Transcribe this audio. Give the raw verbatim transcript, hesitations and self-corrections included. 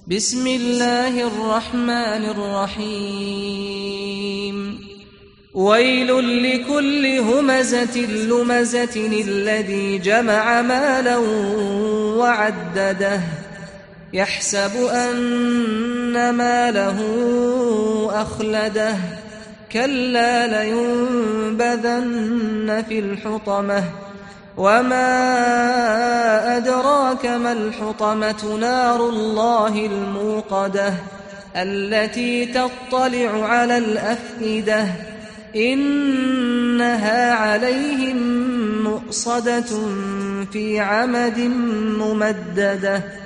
بسم الله الرحمن الرحيم ويل لكل همزة لمزة الذي جمع مالا وعدده يحسب أن ماله أخلده كلا لينبذن في الحطمة وما أدراك ما الحطمة نار الله الموقدة التي تطلع على الأفئدة إنها عليهم مؤصدة في عمد ممددة